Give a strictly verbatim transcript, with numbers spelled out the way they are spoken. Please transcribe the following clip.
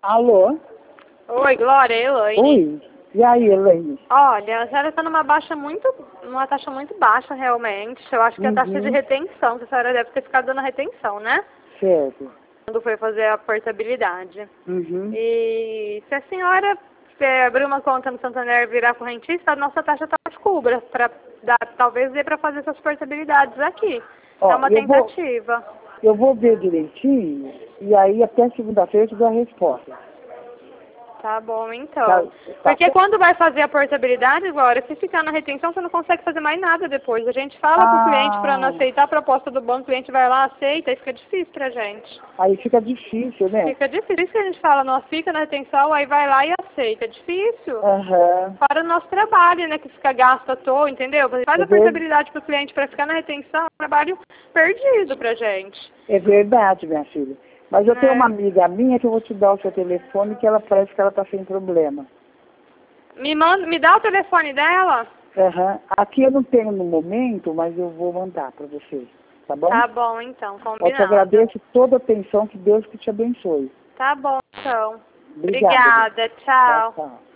Alô? Oi, Glória, Elaine. Oi. E aí, Elaine? Olha, a senhora está numa baixa muito, numa taxa muito baixa realmente. Eu acho que a taxa de Uhum. retenção, que a senhora deve ter ficado dando retenção, né? Certo. Quando foi fazer a portabilidade. Uhum. E se a senhora é, abrir uma conta no Santander e virar correntista, a nossa taxa talvez cubra, para talvez dê para fazer essas portabilidades aqui. Ó, é uma eu vou, tentativa. eu vou ver direitinho e aí até segunda-feira eu te dou a resposta. Tá bom, então. Tá, tá Porque certo? quando vai fazer a portabilidade, agora, se ficar na retenção, você não consegue fazer mais nada depois. A gente fala pro cliente para não Ah, aceitar a proposta do banco, o cliente vai lá, aceita, e fica difícil pra gente. aí fica difícil, né? Fica difícil. Por isso que a gente fala, não fica na retenção, aí vai lá e aceita. É difícil. Aham. Para o nosso trabalho, né, que fica gasto à toa, entendeu? Você faz É a ver- portabilidade pro cliente para ficar na retenção, é um trabalho perdido pra gente. É verdade, minha filha. Mas eu tenho uma Né? amiga minha que eu vou te dar o seu telefone que ela parece que ela tá sem problema. Me, manda, me dá o telefone dela? Aham. Aqui eu não tenho no momento, mas eu vou mandar para você. Tá bom? Tá bom, então, Eu te combinado. agradeço toda a atenção, que Deus que te abençoe. Tá bom, então. Obrigada. Obrigada, Tchau, tchau. tchau.